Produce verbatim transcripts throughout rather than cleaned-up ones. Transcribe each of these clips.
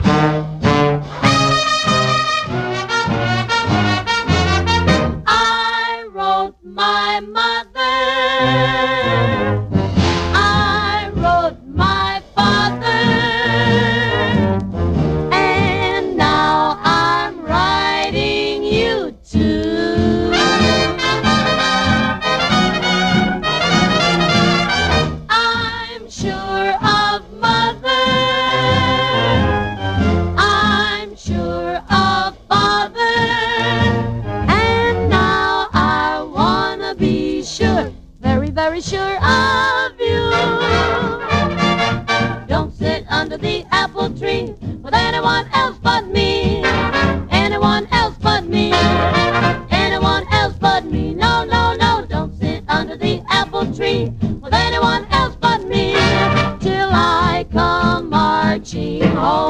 I wrote my mother, I wrote my father, and now I'm writing you too. I'm sure of mother, I'm sure of father, and now I wanna be sure, very, very sure of you. Don't sit under the apple tree with anyone else but me, anyone else but me, anyone else but me. No, no, no, don't sit under the apple tree with anyone else but me till I come marching home.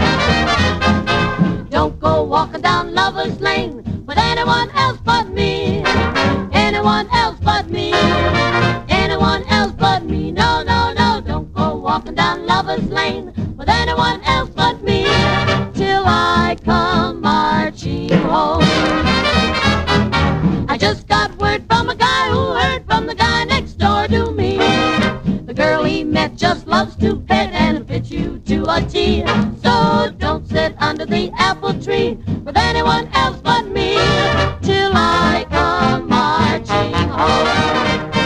Don't go walking down Lover's Lane with anyone else but me, anyone else but me, anyone else but me. No, no, no, don't go walking down Lover's Lane with anyone else but me till I come marching home. I just got word from a guy who heard from the guy next door to me. The girl he met just loves to pet and fit you to a T. So don't sit under the apple tree with anyone else but me till I come marching home.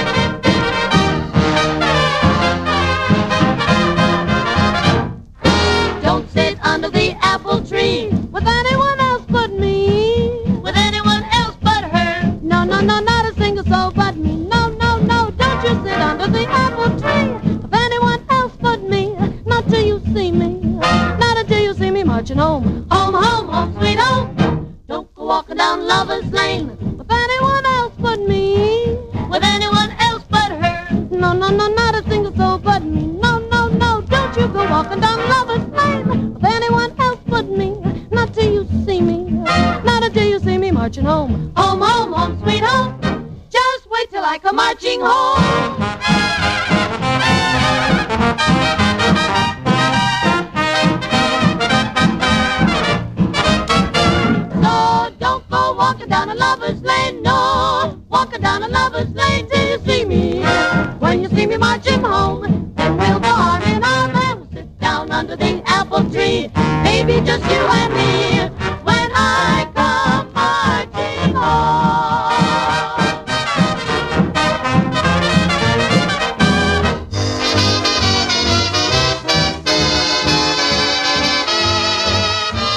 Don't sit under the apple tree with anyone else but me, with anyone else but her. No, no, no, not a single soul but me. No, no, no, don't you sit under the apple tree with anyone else but me. Not till you see me, not until you see me marching home. Home, home, home, sweet home. Don't go walking down Lover's Lane with anyone else but me, with anyone else but her. No, no, no, not a single soul but me. No, no, no, don't you go walking down Lover's Lane with anyone else but me. Not till you see me, not until you see me marching home. Home, home, home, sweet home. Just wait till I come marching home. So don't go walking down a Lover's Lane, no, walking down a Lover's Lane till you see me. When you see me marching home, then we'll go arm in arm and we'll sit down under the apple tree. Maybe just you and me.